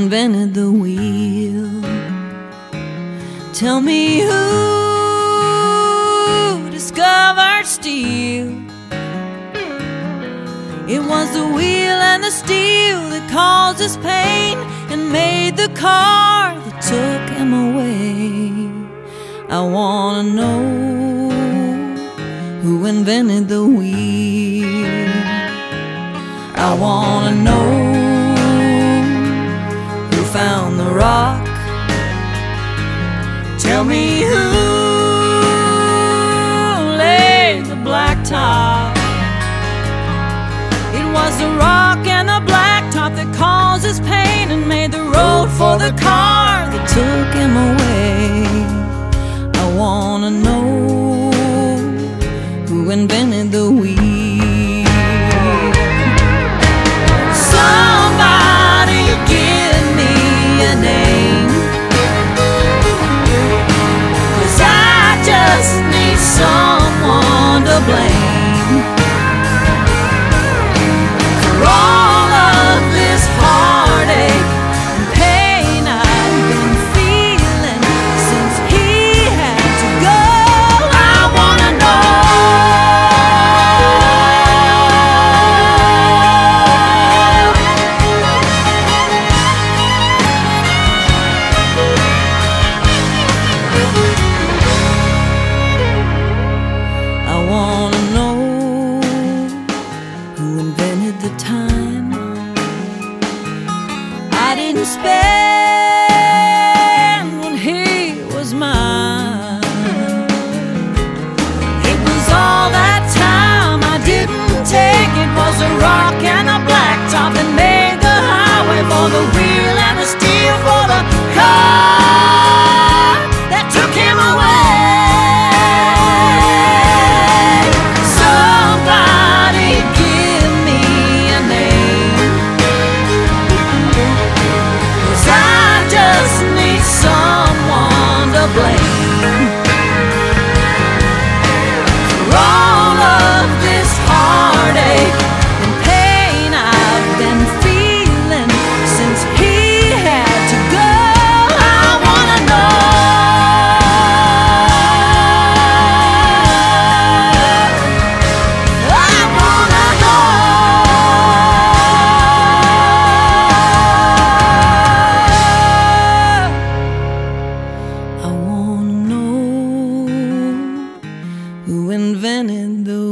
invented the wheel? Tell me who discovered steel? It was the wheel and the steel that caused us pain and made the car that took him away. I wanna know who invented the wheel. I wanna know who found the rock. Tell me who laid the blacktop. It was the rock and the blacktop that caused us pain and made the road for the car that took him away. I wanna know who invented the wheel. Somebody give me a name, 'cause I just need someone to blame for all of this heartache and pain I've been feeling since he had to go. I wanna know. I wanna know who invented the time I didn't spend when he was mine. It was all that time I didn't take. It was the rock and the blacktop that made the highway for the wheel and the steel for the car that took him away. Somebody give me a name, 'cause I just need someone to blame for all of this heartache and pain I've been feeling since he had to go. I wanna know. I wanna know. I wanna know who invented the